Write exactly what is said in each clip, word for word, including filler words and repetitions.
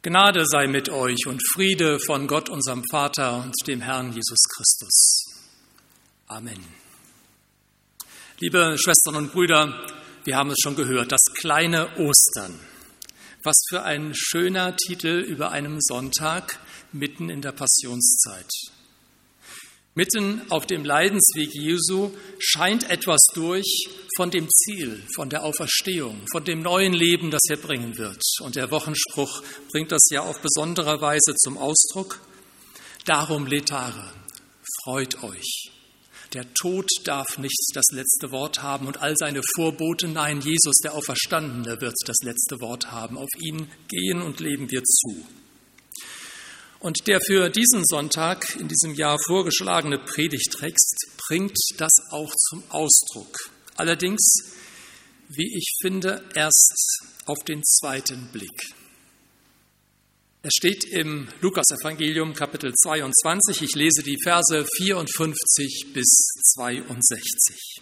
Gnade sei mit euch und Friede von Gott, unserem Vater und dem Herrn Jesus Christus. Amen. Liebe Schwestern und Brüder, wir haben es schon gehört, das kleine Ostern. Was für ein schöner Titel über einem Sonntag mitten in der Passionszeit. Mitten auf dem Leidensweg Jesu scheint etwas durch von dem Ziel, von der Auferstehung, von dem neuen Leben, das er bringen wird. Und der Wochenspruch bringt das ja auf besondere Weise zum Ausdruck. Darum letare, freut euch. Der Tod darf nicht das letzte Wort haben und all seine Vorbote. Nein, Jesus, der Auferstandene, wird das letzte Wort haben. Auf ihn gehen und leben wir zu. Und der für diesen Sonntag in diesem Jahr vorgeschlagene Predigttext bringt das auch zum Ausdruck. Allerdings, wie ich finde, erst auf den zweiten Blick. Er steht im Lukasevangelium Kapitel zweiundzwanzig. Ich lese die Verse vierundfünfzig bis zweiundsechzig.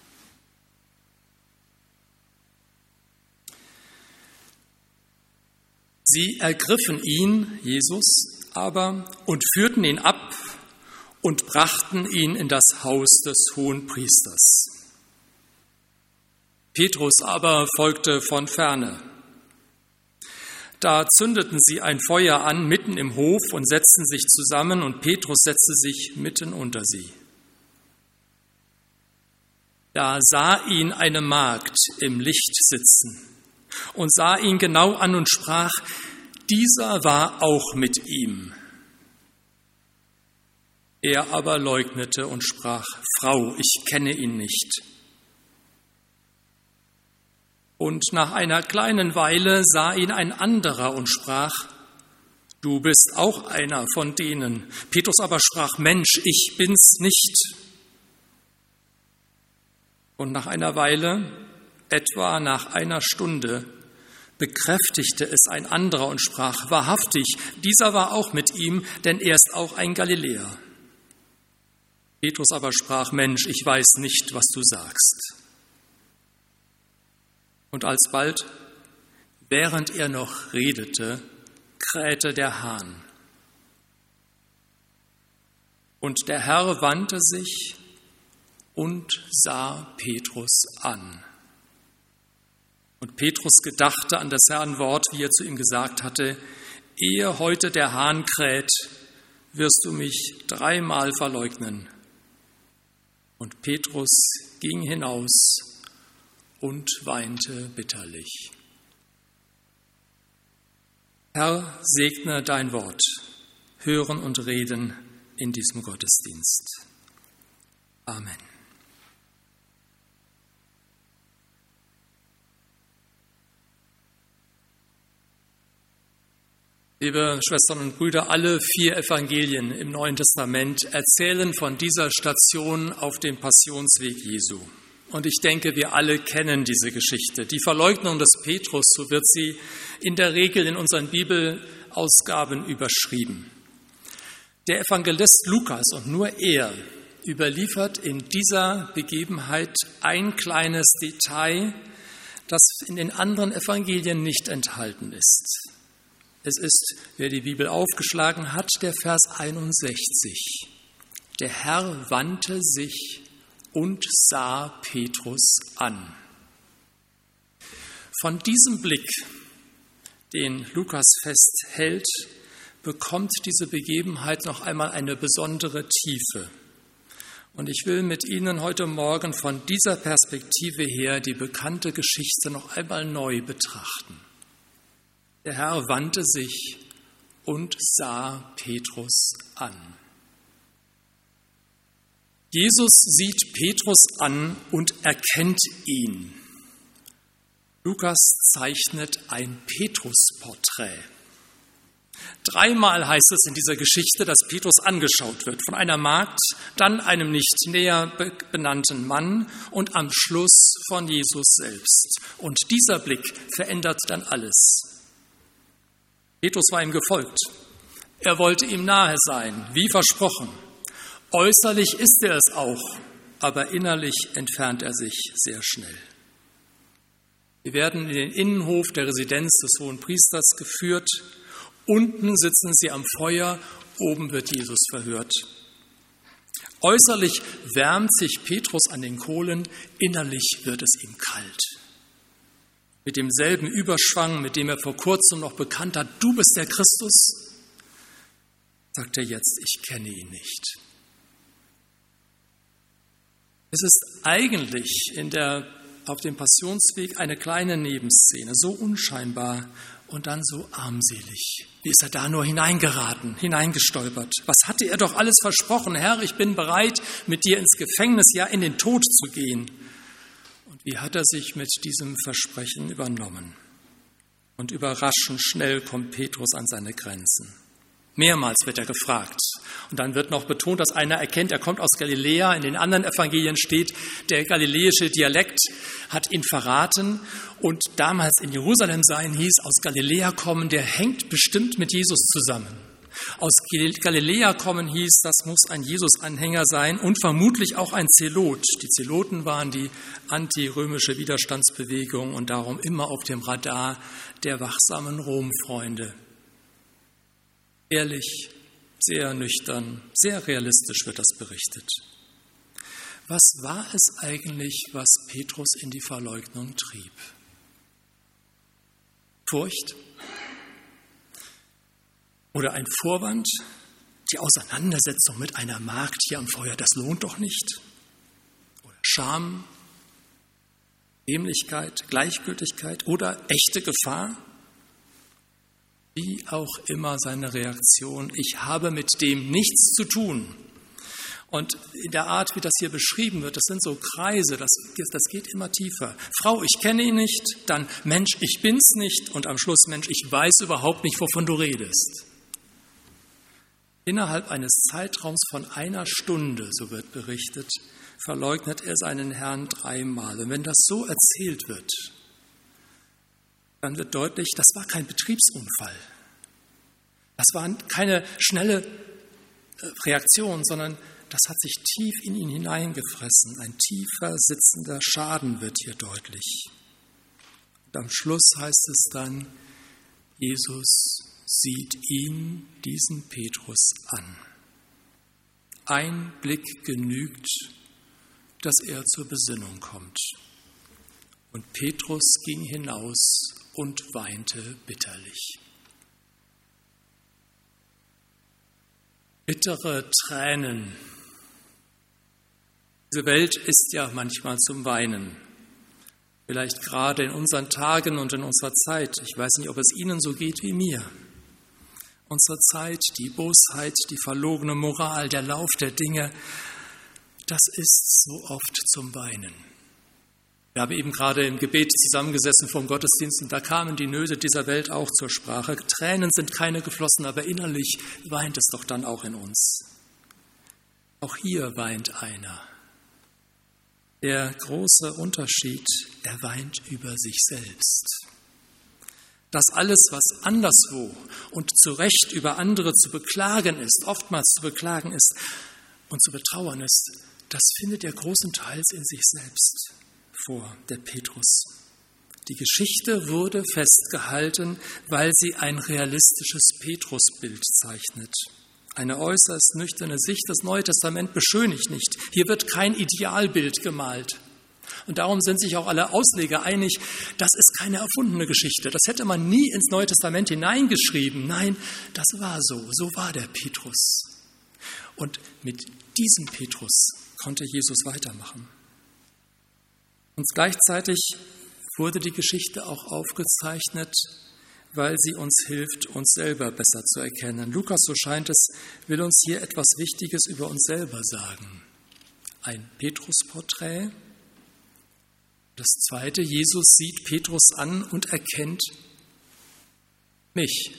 Sie ergriffen ihn, Jesus, aber und führten ihn ab und brachten ihn in das Haus des Hohenpriesters. Petrus aber folgte von ferne. Da zündeten sie ein Feuer an mitten im Hof und setzten sich zusammen, und Petrus setzte sich mitten unter sie. Da sah ihn eine Magd im Licht sitzen und sah ihn genau an und sprach: Dieser war auch mit ihm. Er aber leugnete und sprach: Frau, ich kenne ihn nicht. Und nach einer kleinen Weile sah ihn ein anderer und sprach: Du bist auch einer von denen. Petrus aber sprach: Mensch, ich bin's nicht. Und nach einer Weile, etwa nach einer Stunde, bekräftigte es ein anderer und sprach: Wahrhaftig, dieser war auch mit ihm, denn er ist auch ein Galiläer. Petrus aber sprach: Mensch, ich weiß nicht, was du sagst. Und alsbald, während er noch redete, krähte der Hahn. Und der Herr wandte sich und sah Petrus an. Und Petrus gedachte an das Herrn Wort, wie er zu ihm gesagt hatte: Ehe heute der Hahn kräht, wirst du mich dreimal verleugnen. Und Petrus ging hinaus und weinte bitterlich. Herr, segne dein Wort, Hören und Reden in diesem Gottesdienst. Amen. Liebe Schwestern und Brüder, alle vier Evangelien im Neuen Testament erzählen von dieser Station auf dem Passionsweg Jesu. Und ich denke, wir alle kennen diese Geschichte. Die Verleugnung des Petrus, so wird sie in der Regel in unseren Bibelausgaben überschrieben. Der Evangelist Lukas, und nur er, überliefert in dieser Begebenheit ein kleines Detail, das in den anderen Evangelien nicht enthalten ist. Es ist, wer die Bibel aufgeschlagen hat, der Vers einundsechzig. Der Herr wandte sich und sah Petrus an. Von diesem Blick, den Lukas festhält, bekommt diese Begebenheit noch einmal eine besondere Tiefe. Und ich will mit Ihnen heute Morgen von dieser Perspektive her die bekannte Geschichte noch einmal neu betrachten. Der Herr wandte sich und sah Petrus an. Jesus sieht Petrus an und erkennt ihn. Lukas zeichnet ein Petrusporträt. Dreimal heißt es in dieser Geschichte, dass Petrus angeschaut wird, von einer Magd, dann einem nicht näher benannten Mann und am Schluss von Jesus selbst. Und dieser Blick verändert dann alles. Petrus war ihm gefolgt. Er wollte ihm nahe sein, wie versprochen. Äußerlich ist er es auch, aber innerlich entfernt er sich sehr schnell. Wir werden in den Innenhof der Residenz des Hohenpriesters geführt Unten sitzen sie am Feuer, oben wird Jesus verhört. Äußerlich wärmt sich Petrus an den Kohlen, innerlich wird es ihm kalt. Mit demselben Überschwang, mit dem er vor kurzem noch bekannt hat, du bist der Christus, sagt er jetzt, ich kenne ihn nicht. Es ist eigentlich in der, auf dem Passionsweg eine kleine Nebenszene, so unscheinbar und dann so armselig. Wie ist er da nur hineingeraten, hineingestolpert? Was hatte er doch alles versprochen? Herr, ich bin bereit, mit dir ins Gefängnis, ja in den Tod zu gehen. Und wie hat er sich mit diesem Versprechen übernommen? Und überraschend schnell kommt Petrus an seine Grenzen. Mehrmals wird er gefragt. Und dann wird noch betont, dass einer erkennt, er kommt aus Galiläa. In den anderen Evangelien steht, der galiläische Dialekt hat ihn verraten. Und damals in Jerusalem sein hieß, aus Galiläa kommen, der hängt bestimmt mit Jesus zusammen. Aus Galiläa kommen hieß, das muss ein Jesus-Anhänger sein und vermutlich auch ein Zelot. Die Zeloten waren die antirömische Widerstandsbewegung und darum immer auf dem Radar der wachsamen Rom-Freunde. Ehrlich, sehr nüchtern, sehr realistisch wird das berichtet. Was war es eigentlich, was Petrus in die Verleugnung trieb? Furcht? Oder ein Vorwand? Die Auseinandersetzung mit einer Magd hier am Feuer, das lohnt doch nicht? Oder Scham? Dämlichkeit? Gleichgültigkeit? Oder echte Gefahr? Wie auch immer seine Reaktion, ich habe mit dem nichts zu tun. Und in der Art, wie das hier beschrieben wird, das sind so Kreise, das, das geht immer tiefer. Frau, ich kenne ihn nicht, dann Mensch, ich bin's nicht und am Schluss Mensch, ich weiß überhaupt nicht, wovon du redest. Innerhalb eines Zeitraums von einer Stunde, so wird berichtet, verleugnet er seinen Herrn dreimal. Und wenn das so erzählt wird, dann wird deutlich, das war kein Betriebsunfall. Das war keine schnelle Reaktion, sondern das hat sich tief in ihn hineingefressen. Ein tiefer sitzender Schaden wird hier deutlich. Und am Schluss heißt es dann, Jesus sieht ihn, diesen Petrus, an. Ein Blick genügt, dass er zur Besinnung kommt. Und Petrus ging hinaus und weinte bitterlich. Bittere Tränen. Diese Welt ist ja manchmal zum Weinen. Vielleicht gerade in unseren Tagen und in unserer Zeit. Ich weiß nicht, ob es Ihnen so geht wie mir. Unsere Zeit, die Bosheit, die verlogene Moral, der Lauf der Dinge, das ist so oft zum Weinen. Wir haben eben gerade im Gebet zusammengesessen vor dem Gottesdienst und da kamen die Nöte dieser Welt auch zur Sprache. Tränen sind keine geflossen, aber innerlich weint es doch dann auch in uns. Auch hier weint einer. Der große Unterschied, er weint über sich selbst. Dass alles, was anderswo und zu Recht über andere zu beklagen ist, oftmals zu beklagen ist und zu betrauern ist, das findet er großenteils in sich selbst vor, der Petrus. Die Geschichte wurde festgehalten, weil sie ein realistisches Petrusbild zeichnet. Eine äußerst nüchterne Sicht, das Neue Testament beschönigt nicht. Hier wird kein Idealbild gemalt. Und darum sind sich auch alle Ausleger einig, das ist keine erfundene Geschichte. Das hätte man nie ins Neue Testament hineingeschrieben. Nein, das war so. So war der Petrus. Und mit diesem Petrus konnte Jesus weitermachen. Und gleichzeitig wurde die Geschichte auch aufgezeichnet, weil sie uns hilft, uns selber besser zu erkennen. Lukas, so scheint es, will uns hier etwas Wichtiges über uns selber sagen. Ein Petrus-Porträt. Das zweite, Jesus sieht Petrus an und erkennt mich.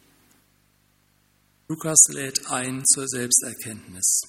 Lukas lädt ein zur Selbsterkenntnis.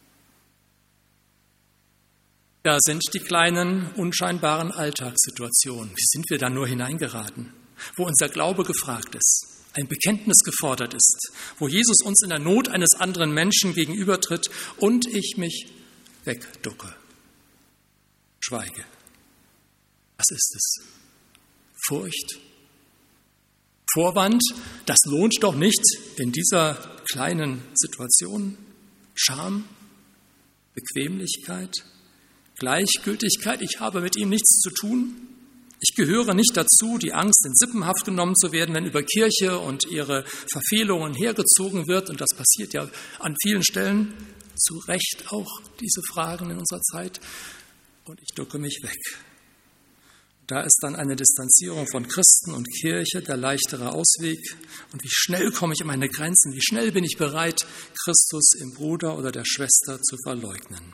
Da sind die kleinen, unscheinbaren Alltagssituationen. Wie sind wir da nur hineingeraten? Wo unser Glaube gefragt ist, ein Bekenntnis gefordert ist, wo Jesus uns in der Not eines anderen Menschen gegenübertritt und ich mich wegducke, schweige. Was ist es? Furcht? Vorwand, das lohnt doch nicht in dieser kleinen Situation. Scham, Bequemlichkeit, Gleichgültigkeit, ich habe mit ihm nichts zu tun. Ich gehöre nicht dazu, die Angst, in Sippenhaft genommen zu werden, wenn über Kirche und ihre Verfehlungen hergezogen wird. Und das passiert ja an vielen Stellen, zu Recht auch diese Fragen in unserer Zeit. Und ich ducke mich weg. Da ist dann eine Distanzierung von Christen und Kirche der leichtere Ausweg. Und wie schnell komme ich an meine Grenzen? Wie schnell bin ich bereit, Christus im Bruder oder der Schwester zu verleugnen?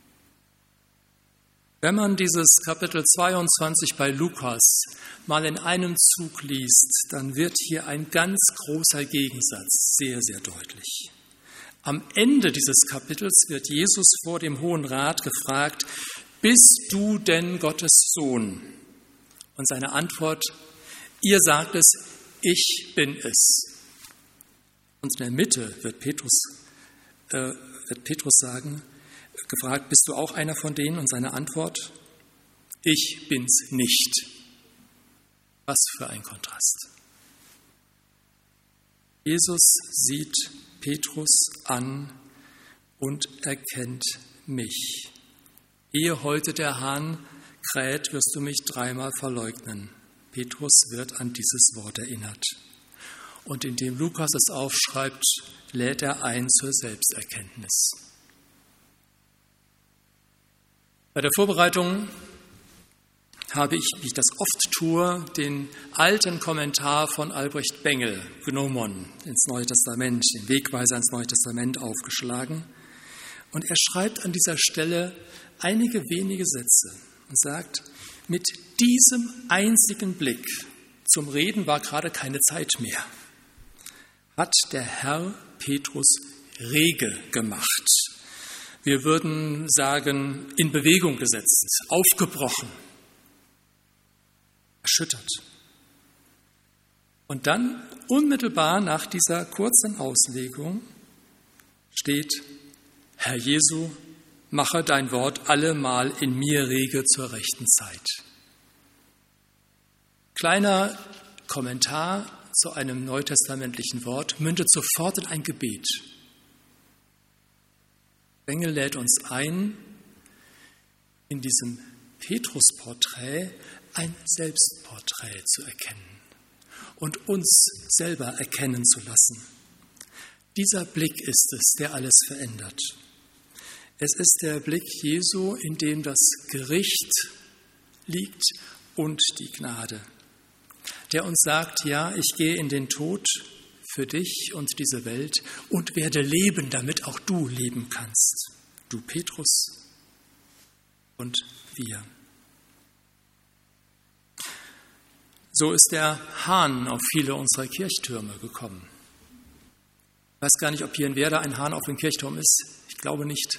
Wenn man dieses Kapitel zweiundzwanzig bei Lukas mal in einem Zug liest, dann wird hier ein ganz großer Gegensatz sehr, sehr deutlich. Am Ende dieses Kapitels wird Jesus vor dem Hohen Rat gefragt, bist du denn Gottes Sohn? Und seine Antwort, ihr sagt es, ich bin es. Und in der Mitte wird Petrus, äh, wird Petrus sagen, gefragt, bist du auch einer von denen? Und seine Antwort, ich bin's nicht. Was für ein Kontrast. Jesus sieht Petrus an und erkennt mich. Ehe heute der Hahn kräht, wirst du mich dreimal verleugnen. Petrus wird an dieses Wort erinnert. Und indem Lukas es aufschreibt, lädt er ein zur Selbsterkenntnis. Bei der Vorbereitung habe ich, wie ich das oft tue, den alten Kommentar von Albrecht Bengel, Gnomon, ins Neue Testament, den Wegweiser ins Neue Testament aufgeschlagen. Und er schreibt an dieser Stelle einige wenige Sätze und sagt, mit diesem einzigen Blick, zum Reden war gerade keine Zeit mehr, hat der Herr Petrus rege gemacht. Wir würden sagen, in Bewegung gesetzt, aufgebrochen, erschüttert. Und dann, unmittelbar nach dieser kurzen Auslegung, steht, Herr Jesu, mache dein Wort allemal in mir rege zur rechten Zeit. Kleiner Kommentar zu einem neutestamentlichen Wort mündet sofort in ein Gebet. Bengel lädt uns ein, in diesem Petrus-Porträt ein Selbstporträt zu erkennen und uns selber erkennen zu lassen. Dieser Blick ist es, der alles verändert. Es ist der Blick Jesu, in dem das Gericht liegt und die Gnade, der uns sagt, ja, ich gehe in den Tod für dich und diese Welt und werde leben, damit auch du leben kannst. Du Petrus und wir. So ist der Hahn auf viele unserer Kirchtürme gekommen. Ich weiß gar nicht, ob hier in Werder ein Hahn auf dem Kirchturm ist. Ich glaube nicht.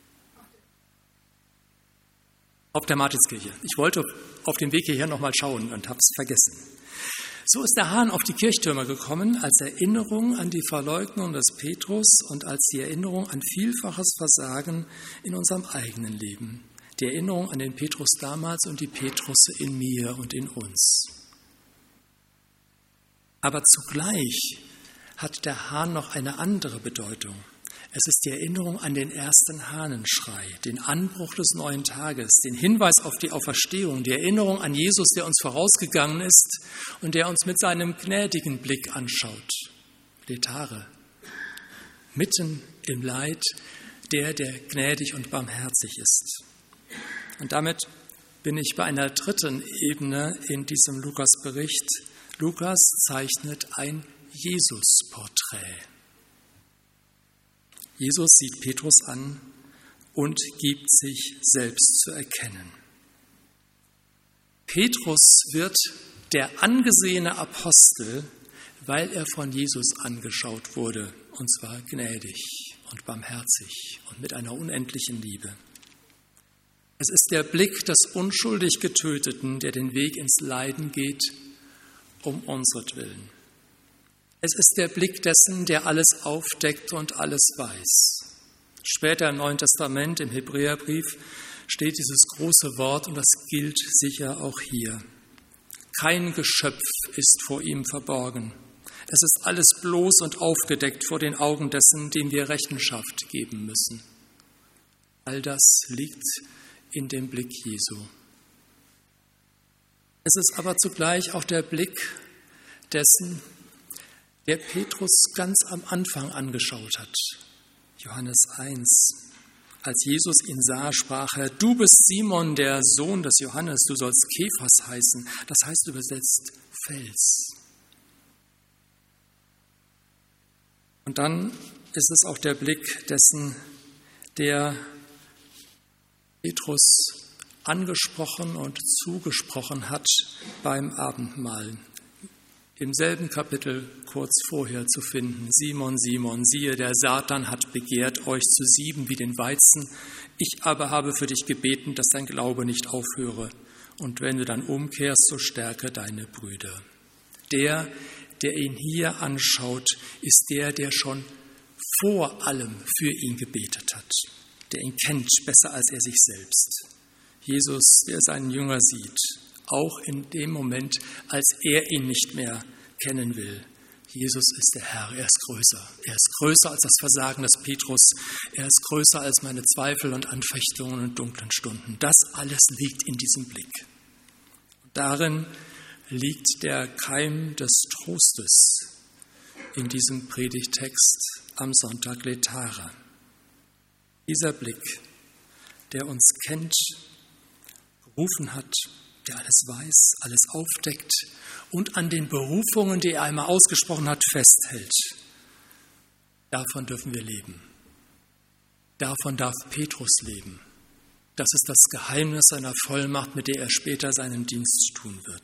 Auf der Martinskirche. Ich wollte auf dem Weg hierher nochmal schauen und habe es vergessen. So ist der Hahn auf die Kirchtürme gekommen, als Erinnerung an die Verleugnung des Petrus und als die Erinnerung an vielfaches Versagen in unserem eigenen Leben. Die Erinnerung an den Petrus damals und die Petrusse in mir und in uns. Aber zugleich hat der Hahn noch eine andere Bedeutung. Es ist die Erinnerung an den ersten Hahnenschrei, den Anbruch des neuen Tages, den Hinweis auf die Auferstehung, die Erinnerung an Jesus, der uns vorausgegangen ist und der uns mit seinem gnädigen Blick anschaut. Letare, mitten im Leid, der, der gnädig und barmherzig ist. Und damit bin ich bei einer dritten Ebene in diesem Lukas-Bericht. Lukas zeichnet ein Jesus-Porträt. Jesus sieht Petrus an und gibt sich selbst zu erkennen. Petrus wird der angesehene Apostel, weil er von Jesus angeschaut wurde, und zwar gnädig und barmherzig und mit einer unendlichen Liebe. Es ist der Blick des unschuldig Getöteten, der den Weg ins Leiden geht, um unseretwillen. Es ist der Blick dessen, der alles aufdeckt und alles weiß. Später im Neuen Testament, im Hebräerbrief, steht dieses große Wort und das gilt sicher auch hier. Kein Geschöpf ist vor ihm verborgen. Es ist alles bloß und aufgedeckt vor den Augen dessen, dem wir Rechenschaft geben müssen. All das liegt in dem Blick Jesu. Es ist aber zugleich auch der Blick dessen, der Petrus ganz am Anfang angeschaut hat. Johannes eins. Als Jesus ihn sah, sprach er: Du bist Simon, der Sohn des Johannes, du sollst Kephas heißen. Das heißt übersetzt Fels. Und dann ist es auch der Blick dessen, der Petrus angesprochen und zugesprochen hat beim Abendmahl. Im selben Kapitel kurz vorher zu finden: Simon, Simon, siehe, der Satan hat begehrt, euch zu sieben wie den Weizen. Ich aber habe für dich gebeten, dass dein Glaube nicht aufhöre. Und wenn du dann umkehrst, so stärke deine Brüder. Der, der ihn hier anschaut, ist der, der schon vor allem für ihn gebetet hat, der ihn kennt besser als er sich selbst. Jesus, der seinen Jünger sieht, auch in dem Moment, als er ihn nicht mehr kennen will. Jesus ist der Herr, er ist größer. Er ist größer als das Versagen des Petrus. Er ist größer als meine Zweifel und Anfechtungen und dunklen Stunden. Das alles liegt in diesem Blick. Und darin liegt der Keim des Trostes in diesem Predigtext am Sonntag Laetare. Dieser Blick, der uns kennt, gerufen hat, der alles weiß, alles aufdeckt und an den Berufungen, die er einmal ausgesprochen hat, festhält. Davon dürfen wir leben. Davon darf Petrus leben. Das ist das Geheimnis seiner Vollmacht, mit der er später seinen Dienst tun wird.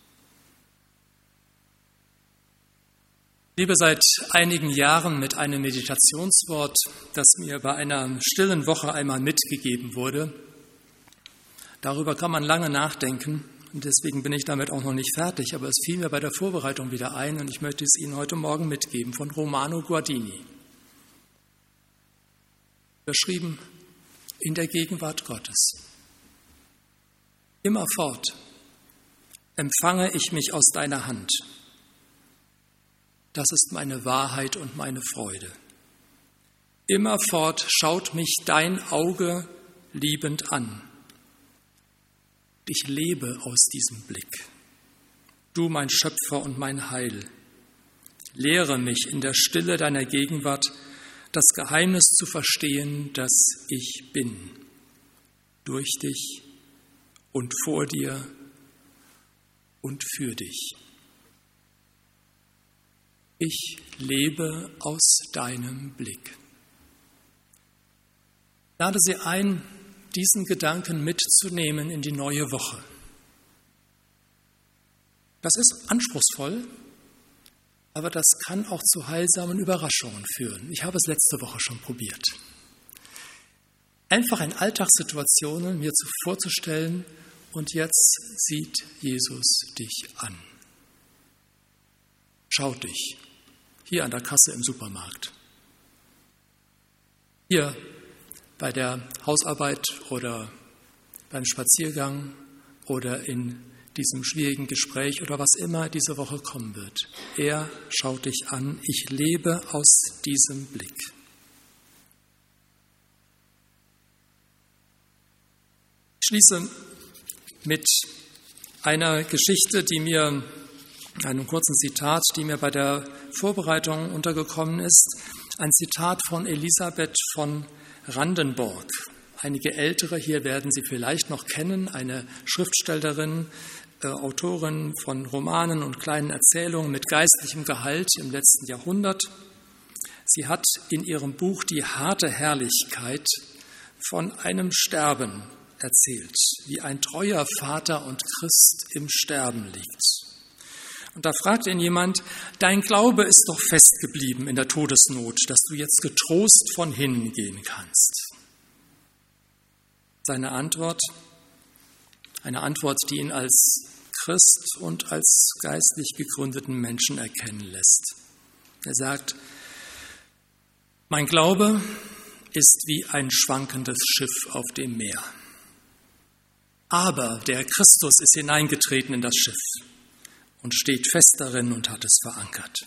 Ich lebe seit einigen Jahren mit einem Meditationswort, das mir bei einer stillen Woche einmal mitgegeben wurde. Darüber kann man lange nachdenken und deswegen bin ich damit auch noch nicht fertig, aber es fiel mir bei der Vorbereitung wieder ein und ich möchte es Ihnen heute Morgen mitgeben von Romano Guardini. Beschrieben: in der Gegenwart Gottes. Immerfort empfange ich mich aus deiner Hand. Das ist meine Wahrheit und meine Freude. Immerfort schaut mich dein Auge liebend an. Ich lebe aus diesem Blick. Du, mein Schöpfer und mein Heil, lehre mich in der Stille deiner Gegenwart, das Geheimnis zu verstehen, das ich bin, durch dich und vor dir und für dich. Ich lebe aus deinem Blick. Ich lade Sie ein, diesen Gedanken mitzunehmen in die neue Woche. Das ist anspruchsvoll, aber das kann auch zu heilsamen Überraschungen führen. Ich habe es letzte Woche schon probiert. Einfach in Alltagssituationen mir vorzustellen, und jetzt sieht Jesus dich an. Schaut dich. Hier an der Kasse im Supermarkt. Hier bei der Hausarbeit oder beim Spaziergang oder in diesem schwierigen Gespräch oder was immer diese Woche kommen wird. Er schaut dich an. Ich lebe aus diesem Blick. Ich schließe mit einer Geschichte, die mir, einem kurzen Zitat, die mir bei der Vorbereitung untergekommen ist. Ein Zitat von Elisabeth von Randenburg. Einige Ältere hier werden sie vielleicht noch kennen, eine Schriftstellerin, äh, Autorin von Romanen und kleinen Erzählungen mit geistlichem Gehalt im letzten Jahrhundert. Sie hat in ihrem Buch Die harte Herrlichkeit von einem Sterben erzählt, wie ein treuer Vater und Christ im Sterben liegt. Und da fragt ihn jemand: Dein Glaube ist doch festgeblieben in der Todesnot, dass du jetzt getrost von hinnen gehen kannst. Seine Antwort, eine Antwort, die ihn als Christ und als geistlich gegründeten Menschen erkennen lässt. Er sagt: Mein Glaube ist wie ein schwankendes Schiff auf dem Meer. Aber der Christus ist hineingetreten in das Schiff. und steht fest darin und hat es verankert.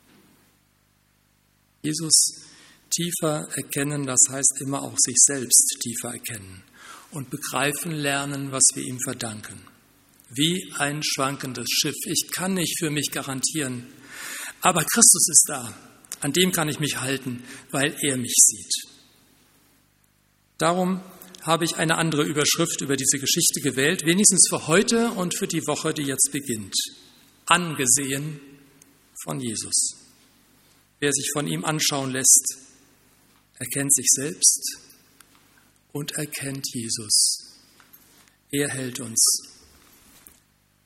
Jesus tiefer erkennen, das heißt immer auch sich selbst tiefer erkennen und begreifen lernen, was wir ihm verdanken. Wie ein schwankendes Schiff. Ich kann nicht für mich garantieren, aber Christus ist da. An dem kann ich mich halten, weil er mich sieht. Darum habe ich eine andere Überschrift über diese Geschichte gewählt, wenigstens für heute und für die Woche, die jetzt beginnt. Angesehen von Jesus. Wer sich von ihm anschauen lässt, erkennt sich selbst und erkennt Jesus. Er hält uns.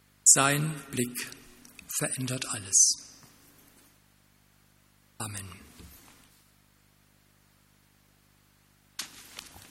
Sein Blick verändert alles. Amen.